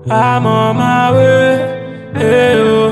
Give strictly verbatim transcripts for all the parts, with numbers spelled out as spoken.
I'm on my way. Hey, oh,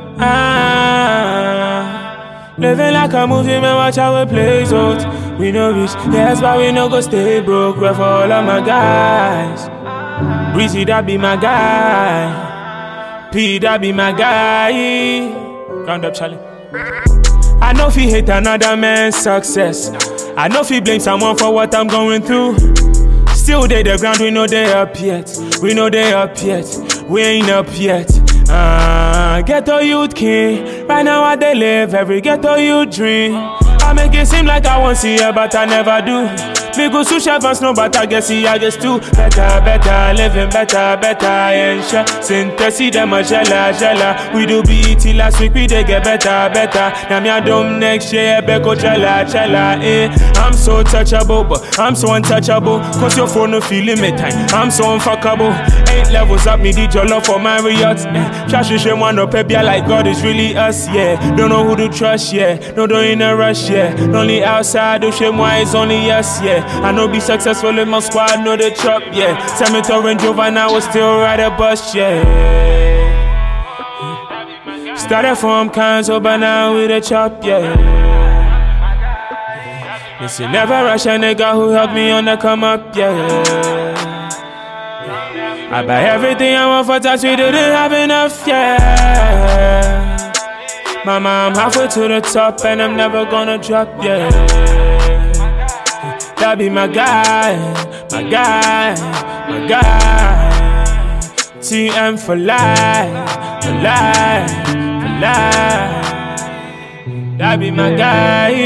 ah. Living like a movie, man, watch how it plays out. We no rich, yes, but we no go stay broke. We're for all of my guys. Breezy, that be my guy. P, that be my guy. Round up, Charlie. I know if he hate another man's success. I know if he blame someone for what I'm going through. Still they the ground, we know they up yet. We know they up yet. We ain't up yet. Ah, uh, ghetto youth king. Right now I they live every ghetto youth dream. I make it seem like I won't see her, but I never do. Me go sous chef and snow, but I guess see I guess too. Better, better, living better, better, and shit. Synthesis them a jella, jella. We do B E T last week, we they get better, better. Now me a dumb next year, Beko chella, chella, eh. I'm so touchable, but I'm so untouchable. Cause your phone no feeling me time. I'm so unfuckable. Eight levels up, me did your love for Marriott, eh. Trash shame one up, baby, like God is really us, yeah. Don't know who to trust, yeah. No, don't in a rush, yeah. Only outside, do shame why it's only us, yeah. I know be successful in my squad, know the chop, yeah. Send me to Range Rover, now I still ride a bus, yeah. Started from Kanzo, but now with a chop, yeah. Listen, never rush a nigga who helped me on the come up, yeah. I buy everything I want for tax, we didn't have enough, yeah. Mama, I'm halfway to the top and I'm never gonna drop, yeah. That be my guy, my guy, my guy. T M for life, for life, for life. That be my guy,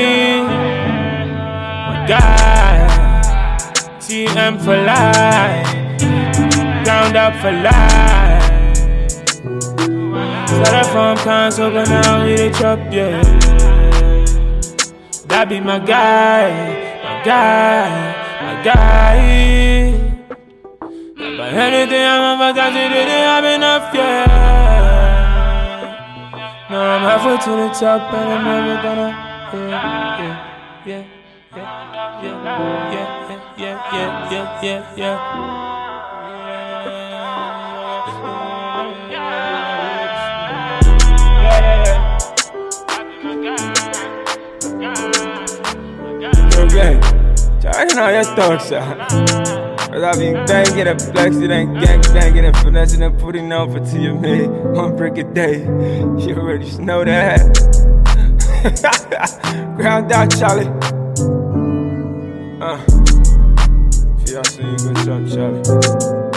my guy. T M for life, ground up for life. Started from Kanzo, but now we the chop, yeah. That be my guy. My guy, my guy. But anything I'm about to do, didn't have enough, yeah. Now I'm halfway to the top and I'm never gonna, yeah, yeah, yeah, yeah, yeah, yeah, yeah, yeah, yeah, yeah, yeah. Okay. I know your thoughts, yeah. But I be banging and flexing and gang banging and finessing and putting over to your man. One brick a day. You already know that. Ground out, Charlie. Uh. If y'all see you, good job, Charlie.